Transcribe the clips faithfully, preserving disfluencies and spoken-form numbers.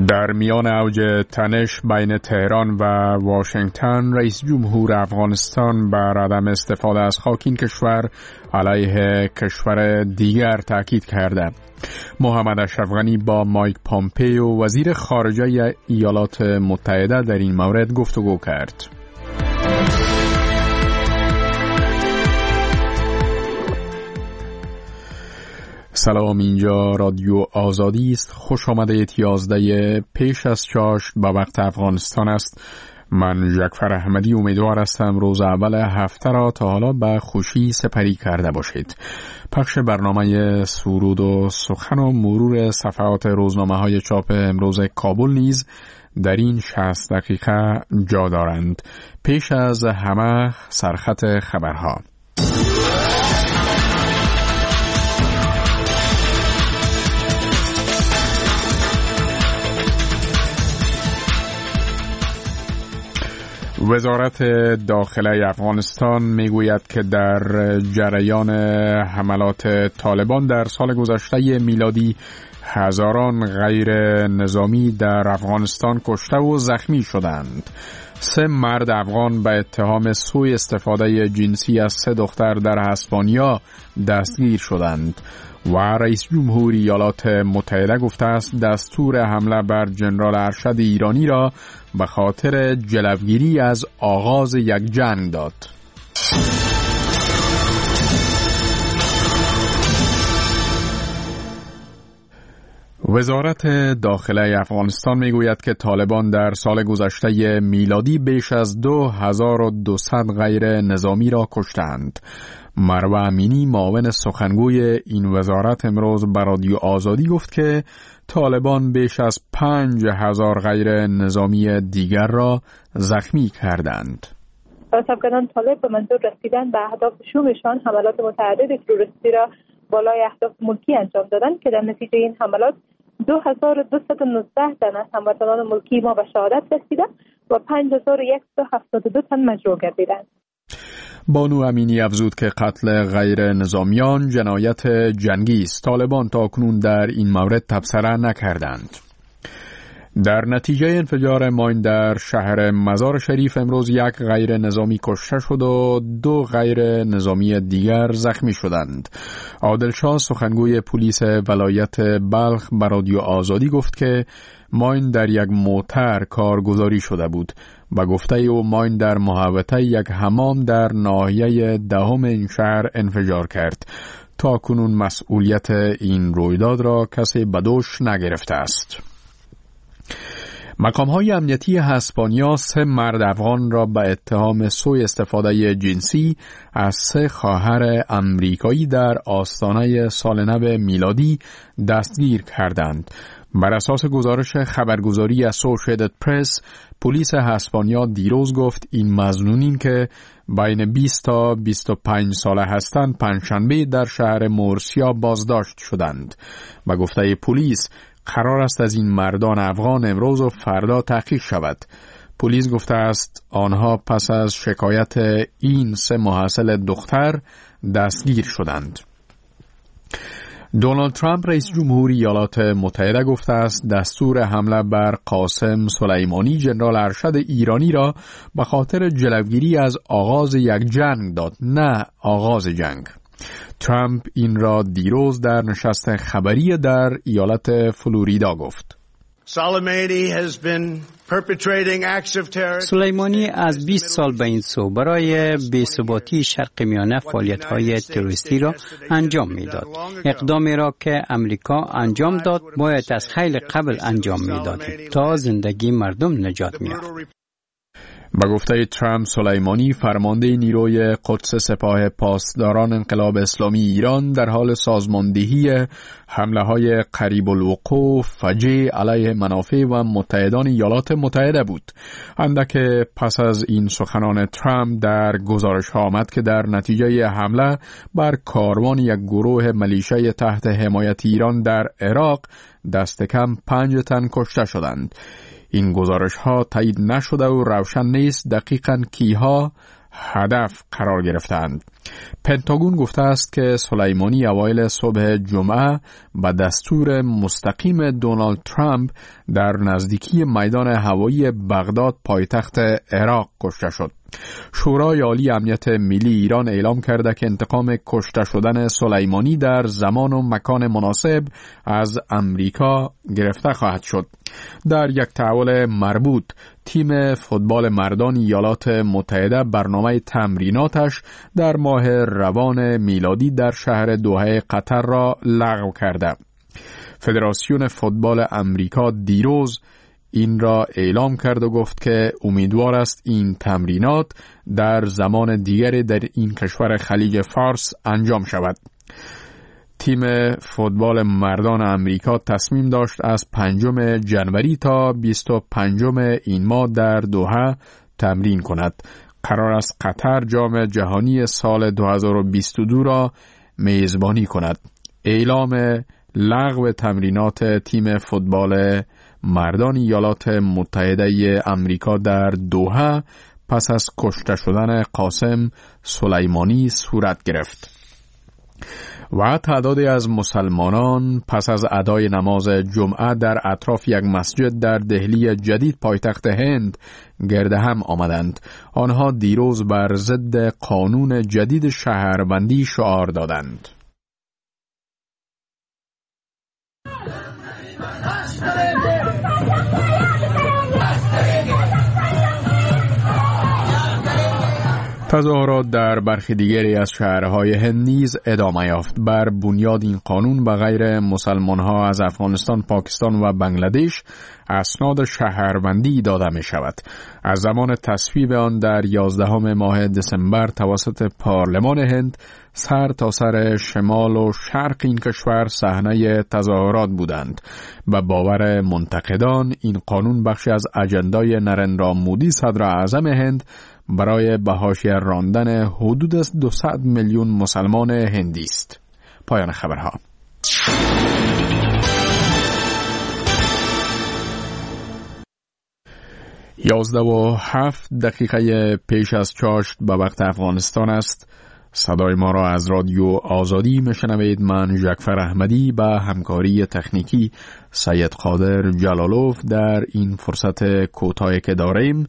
در میان اوج تنش بین تهران و واشنگتن، رئیس جمهور افغانستان بر عدم استفاده از خاک این کشور علیه کشور دیگر تاکید کرده. محمد اشرف غنی با مایک پامپئو وزیر خارجه ایالات متحده در این مورد گفتگو کرد. سلام، اینجا رادیو آزادی است. خوش آمدید. یازده پیش از چاشت با وقت افغانستان است. من جعفر احمدی امیدوار هستم روز اول هفته را تا حالا به خوشی سپری کرده باشید. پخش برنامه سرود و سخن و مرور صفحات روزنامه های چاپ امروز کابل نیز در این شصت دقیقه جا دارند. پیش از همه سرخط خبرها. وزارت داخله افغانستان میگوید که در جریان حملات طالبان در سال گذشته میلادی هزاران غیر نظامی در افغانستان کشته و زخمی شدند. سه مرد افغان به اتهام سوء استفاده جنسی از سه دختر در اسپانیا دستگیر شدند و رئیس جمهور ایالات متحده گفته است دستور حمله بر ژنرال ارشد ایرانی را به خاطر جلوگیری از آغاز یک جنگ داد. وزارت داخله افغانستان میگوید که طالبان در سال گذشته میلادی بیش از دو هزار و دویست غیر نظامی را کشتند. مروه امینی معاون سخنگوی این وزارت امروز به رادیو آزادی گفت که طالبان بیش از پنج هزار غیر نظامی دیگر را زخمی کردند. افغانان طالب به منظور رسیدن به اهداف شومشان حملات متعدد تروریستی را بالای اهداف ملکی انجام دادند که در نتیجه این حملات دو هزار و دویست و نوزده تن از هموطنان ملکی ما به شهادت رسیدند و پنج هزار و صد و هفتاد و دو تن مجروح گردیدند. بانو امینی افزود که قتل غیر نظامیان جنایت جنگی است. طالبان تاکنون در این مورد تبصره نکردند. در نتیجه انفجار ماین در شهر مزار شریف امروز یک غیر نظامی کشته شد و دو غیر نظامی دیگر زخمی شدند. عادل شاه سخنگوی پلیس ولایت بلخ به رادیو آزادی گفت که ماین در یک موتر کارگزاری شده بود. با گفته او ماین در محوطه یک حمام در ناحیه دهم این شهر انفجار کرد. تا کنون مسئولیت این رویداد را کسی به دوش نگرفته است. مقام‌های امنیتی اسپانیا سه مرد افغان را به اتهام سوء استفاده جنسی از سه خواهر امریکایی در آستانه سال نو میلادی دستگیر کردند. بر اساس گزارش خبرگزاری اسوشییتد پرس، پلیس اسپانیا دیروز گفت این مظنونین که بین بیست تا بیست و پنج ساله هستند پنجشنبه در شهر مورسیا بازداشت شدند. با گفته پلیس قرار است از این مردان افغان امروز و فردا تحقیق شود. پلیس گفته است آنها پس از شکایت این سه محصل دختر دستگیر شدند. دونالد ترامپ رئیس جمهور ایالات متحده گفته است دستور حمله بر قاسم سلیمانی ژنرال ارشد ایرانی را به خاطر جلوگیری از آغاز یک جنگ داد، نه آغاز جنگ. ترامپ این را دیروز در نشست خبری در ایالت فلوریدا گفت. سلیمانی از بیست سال به این سو برای بی‌ثباتی شرق میانه فعالیت‌های تروریستی را انجام می‌داد. اقدامی را که امریکا انجام داد باید از خیلی قبل انجام می‌دادیم تا زندگی مردم نجات می‌یافت. با گفته ترامپ، سلیمانی فرمانده نیروی قدس سپاه پاسداران انقلاب اسلامی ایران در حال سازماندهی حمله‌های قریب الوقوع فجیع علیه منافع و متحدان ایالات متحده بود. اندک پس از این سخنان ترامپ در گزارش ها آمد که در نتیجه حمله بر کاروان یک گروه ملیشه تحت حمایت ایران در عراق دست کم پنج تن کشته شدند. این گزارش ها تایید نشده و روشن نیست دقیقاً کیها هدف قرار گرفتند. پنتاگون گفته است که سلیمانی اوایل صبح جمعه به دستور مستقیم دونالد ترامپ در نزدیکی میدان هوایی بغداد پایتخت عراق کشته شد. شورای عالی امنیت ملی ایران اعلام کرده که انتقام کشته شدن سلیمانی در زمان و مکان مناسب از امریکا گرفته خواهد شد. در یک تحول مربوط، تیم فوتبال مردان ایالات متحده برنامه تمریناتش در ماه روان میلادی در شهر دوحه قطر را لغو کرده. فدراسیون فوتبال امریکا دیروز این را اعلام کرد و گفت که امیدوار است این تمرینات در زمان دیگری در این کشور خلیج فارس انجام شود. تیم فوتبال مردان امریکا تصمیم داشت از پنجم جنوری تا بیست و پنجم این ماه در دوحه تمرین کند. قرار است قطر جام جهانی سال دو هزار و بیست و دو را میزبانی کند. اعلام لغو تمرینات تیم فوتبال مردان ایالات متحده امریکا در دوحه پس از کشته شدن قاسم سلیمانی صورت گرفت. و تعدادی از مسلمانان پس از ادای نماز جمعه در اطراف یک مسجد در دهلی جدید پایتخت هند گرد هم آمدند. آنها دیروز بر ضد قانون جدید شهروندی شعار دادند. تظاهرات در برخی دیگری از شهرهای هند نیز ادامه یافت. بر بنیاد این قانون به غیر مسلمان‌ها از افغانستان، پاکستان و بنگلادش اسناد شهروندی داده می شود. از زمان تصویب آن در یازدهم ماه دسامبر توسط پارلمان هند، سر تا سر شمال و شرق این کشور صحنه تظاهرات بودند. به باور منتقدان این قانون بخشی از اجندای نرندرا مودی صدر اعظم هند برای به حاشیه راندن حدود دویست میلیون مسلمان هندی است. پایان خبرها. یازده و هفت دقیقه پیش از چاشت به وقت افغانستان است. صدای ما را از رادیو آزادی میشنوید. من جعفر احمدی به همکاری تکنیکی سید قادر جلالوف در این فرصت کوتاهی که داریم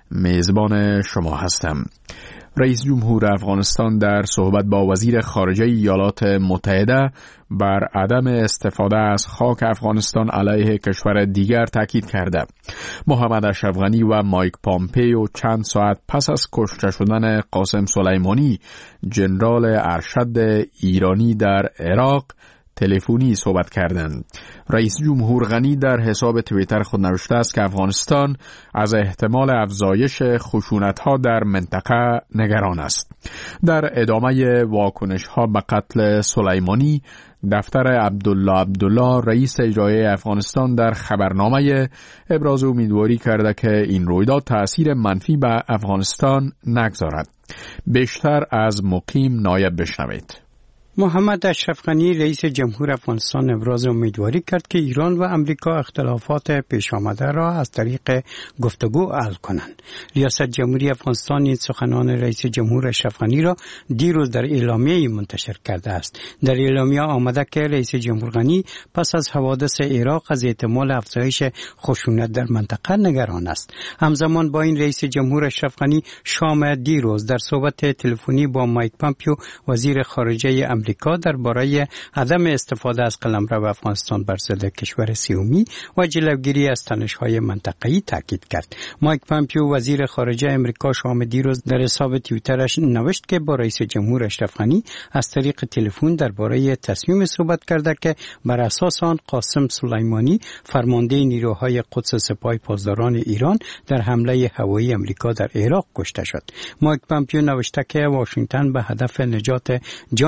میزبان شما هستم. رئیس جمهور افغانستان در صحبت با وزیر خارجه ایالات متحده بر عدم استفاده از خاک افغانستان علیه کشور دیگر تاکید کرده. محمد اشرف غنی و مایک پامپیو چند ساعت پس از کشته شدن قاسم سلیمانی، ژنرال ارشد ایرانی در عراق، تلفنی صحبت کردند. رئیس جمهور غنی در حساب توییتر خود نوشته است که افغانستان از احتمال افزایش خشونت‌ها در منطقه نگران است. در ادامه واکنش‌ها به قتل سلیمانی، دفتر عبدالله عبدالله رئیس اجرایی افغانستان در خبرنامه ابراز امیدواری کرده که این رویداد تأثیر منفی به افغانستان نگذارد. بیشتر از مقیم نایب بشنوید. محمد اشرف غنی رئیس جمهور افغانستان ابراز امیدواری کرد که ایران و امریکا اختلافات پیش آمده را از طریق گفتگو حل کنند. ریاست جمهوری افغانستان این سخنان رئیس جمهور اشرف غنی را دیروز در اعلامیه منتشر کرده است. در اعلامیه آمده که رئیس جمهور غنی پس از حوادث عراق از احتمال افزایش خشونت در منطقه نگران است. همزمان با این رئیس جمهور اشرف غنی شام دیروز در صحبت تلفنی با مایک پامپیو وزیر خارجه امریکا درباره عدم استفاده از قلمرو افغانستان بر ضد کشور سومی و جلوگیری از تنش‌های منطقه‌ای تاکید کرد. مایک پامپیو وزیر خارجه امریکا شام دیروز در حساب توییترش نوشت که با رئیس جمهور اشرف غنی از طریق تلفن درباره تصمیم صحبت کرده که بر اساس آن قاسم سلیمانی فرمانده نیروهای قدس سپاه پاسداران ایران در حمله هوایی امریکا در عراق کشته شد. مایک پامپیو نوشته که واشنگتن به هدف نجات جان امریکا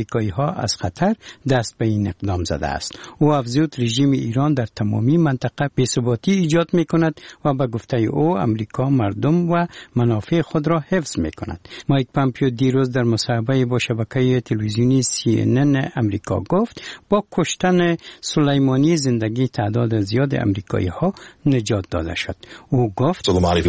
امریکایی ها از خطر دست به این اقدام زده است. او افزود رژیم ایران در تمامی منطقه بی‌ثباتی ایجاد می کند و به گفته او امریکا مردم و منافع خود را حفظ می کند. مایک پامپیو دیروز در مصاحبه با شبکه تلویزیونی سی ان ان امریکا گفت با کشتن سلیمانی زندگی تعداد زیاد امریکایی ها نجات داده شد. او گفت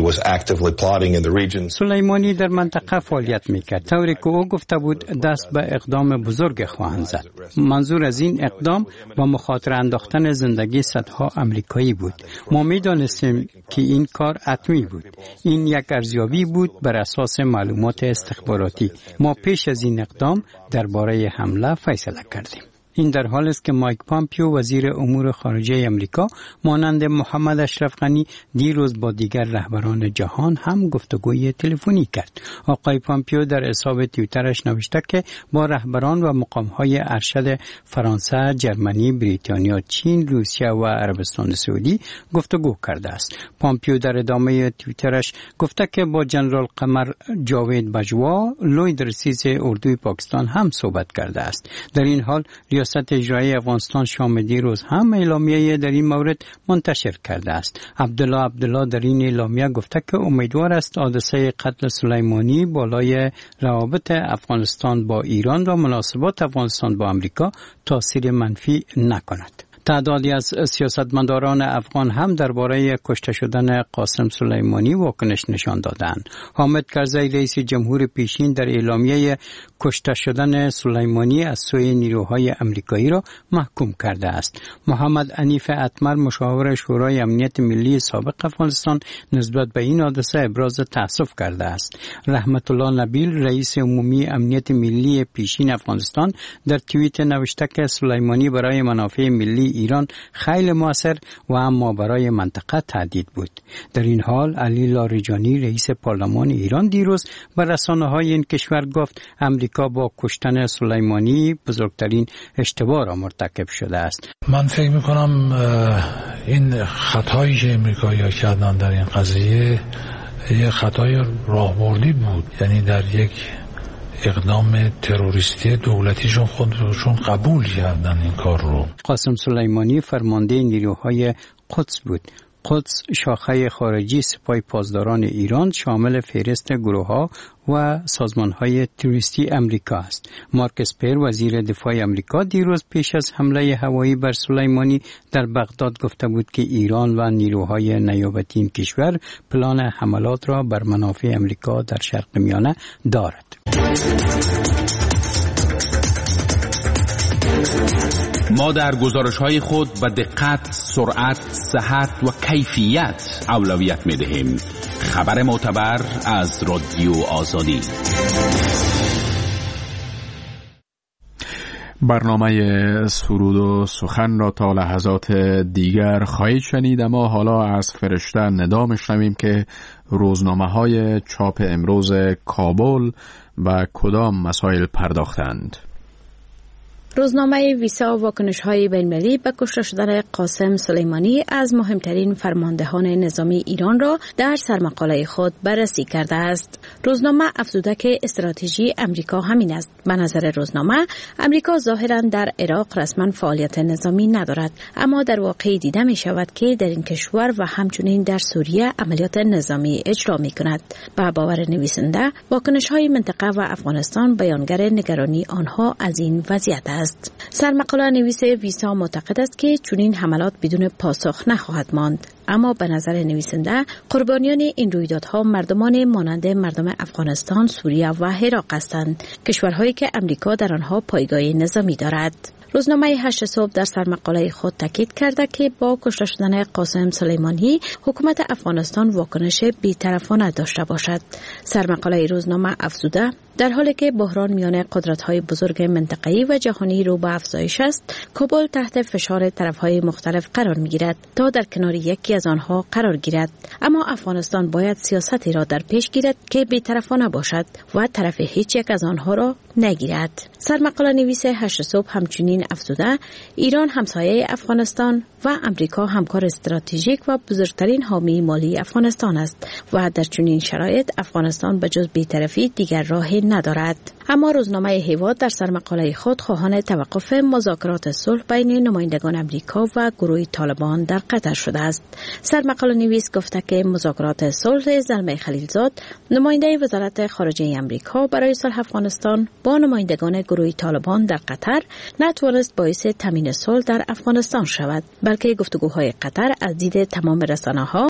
سلیمانی در منطقه فعالیت میکرد، طوری که او گفته بود دست به اقدام بزرگ خواهند زد. منظور از این اقدام با مخاطره انداختن زندگی صدها امریکایی بود. ما میدانستیم که این کار حتمی بود. این یک ارزیابی بود بر اساس معلومات استخباراتی. ما پیش از این اقدام درباره حمله فیصله کردیم. این در حالی است که مایک پامپیو وزیر امور خارجه امریکا مانند محمد اشرف غنی دیروز با دیگر رهبران جهان هم گفتگوی تلفنی کرد. آقای پامپیو در حساب توییترش نوشته که با رهبران و مقام‌های ارشد فرانسه، جرمنی، بریتانیا، چین، روسیه و عربستان سعودی گفتگو کرده است. پامپیو در ادامه توییترش گفته که با جنرال قمر جاوید بجوا لوی درسیز اردوی پاکستان هم صحبت کرده است. در این حال ریاست اجرایی افغانستان شام دیروز هم اعلامیه در این مورد منتشر کرده است. عبدالله عبدالله در این اعلامیه گفته که امیدوار است حادثه قتل سلیمانی بالای روابط افغانستان با ایران و مناسبات افغانستان با امریکا تاثیر منفی نکند. تعدادی از سیاستمداران افغان هم درباره کشته شدن قاسم سلیمانی واکنش نشان دادند. حامد کرزی رئیس جمهور پیشین در اعلامیه کشته شدن سلیمانی از سوی نیروهای امریکایی را محکوم کرده است. محمد حنیف اتمر مشاور شورای امنیت ملی سابق افغانستان نسبت به این حادثه ابراز تأسف کرده است. رحمت الله نبیل رئیس عمومی امنیت ملی پیشین افغانستان در توییت نوشته که سلیمانی برای منافع ملی ایران خیلی موثر و اما برای منطقه تهدید بود. در این حال علی لاریجانی رئیس پارلمان ایران دیروز به رسانه‌های این کشور گفت امریکا با کشتن سلیمانی بزرگترین اشتباه را مرتکب شده است. من فکر می‌کنم این خطایی که امریکایی‌ها کردن در این قضیه یک خطای راهبردی بود، یعنی در یک اقدام تروریستی دولتیشون خودشون قبول کردن این کار رو. قاسم سلیمانی فرمانده نیروهای قدس بود. قدس شاخه خارجی سپاه پاسداران ایران شامل فهرست گروه‌ها و سازمان‌های تروریستی امریکا است. مارک اسپر وزیر دفاع امریکا دیروز پیش از حمله هوایی بر سلیمانی در بغداد گفته بود که ایران و نیروهای نیابتی این کشور پلان حملات را بر منافع امریکا در شرق میانه دارد. ما در گزارش‌های خود به دقت، سرعت، صحت و کیفیت اولویت می‌دهیم. خبر معتبر از رادیو آزادی. برنامه سرود و سخن را تا لحظات دیگر خواهید شنید، اما حالا از فرشته ندا می‌شنویم که روزنامه‌های چاپ امروز کابل و کدام مسائل پرداختند. روزنامه ویسا واکنش‌های بین‌المللی به کشته شدن قاسم سلیمانی از مهمترین فرماندهان نظامی ایران را در سرمقاله خود بررسی کرده است. روزنامه افزوده که استراتژی امریکا همین است. به نظر روزنامه امریکا ظاهراً در عراق رسما فعالیت نظامی ندارد، اما در واقع دیده می شود که در این کشور و همچنین در سوریه عملیات نظامی اجرا می کند. به باور نویسنده واکنش‌های منطقه و افغانستان بیانگر نگرانی آنها از این وضعیت است. سرمقاله نویس ویسا معتقد است که چنین حملات بدون پاسخ نخواهد ماند، اما به نظر نویسنده قربانیان این رویدادها مردمان مانند مردم افغانستان، سوریه و عراق هستند، کشورهایی که امریکا در آنها پایگاه نظامی دارد. روزنامه هشت صبح در سرمقاله خود تاکید کرده که با کشته شدن قاسم سلیمانی حکومت افغانستان واکنش بی‌طرفانه داشته باشد. سرمقاله روزنامه افزوده در حالی که بحران میان قدرت‌های بزرگ منطقه‌ای و جهانی رو به افزایش است، کابل تحت فشار طرف‌های مختلف قرار می‌گیرد تا در کنار یکی از آنها قرار گیرد، اما افغانستان باید سیاستی را در پیش گیرد که بی‌طرفانه باشد و طرف هیچ یک از آنها را نگیرد. سرمقاله نویس هشت صبح همچنین افزوده ایران همسایه افغانستان و امریکا همکار استراتژیک و بزرگترین حامی مالی افغانستان است و در چنین شرایط افغانستان به جز بی‌طرفی دیگر راهی ندارد. اما روزنامه هیواد در سرمقاله خود خواهان توقف مذاکرات صلح بین نمایندگان امریکا و گروه طالبان در قطر شده است. سرمقاله نویس گفته که مذاکرات صلح زلمه خلیلزاد، نماینده وزارت خارجه امریکا برای صلح افغانستان با نمایندگان گروه طالبان در قطر نتوانست باعث تامین صلح در افغانستان شود، بلکه گفتگوهای قطر از دید تمام رسانه‌ها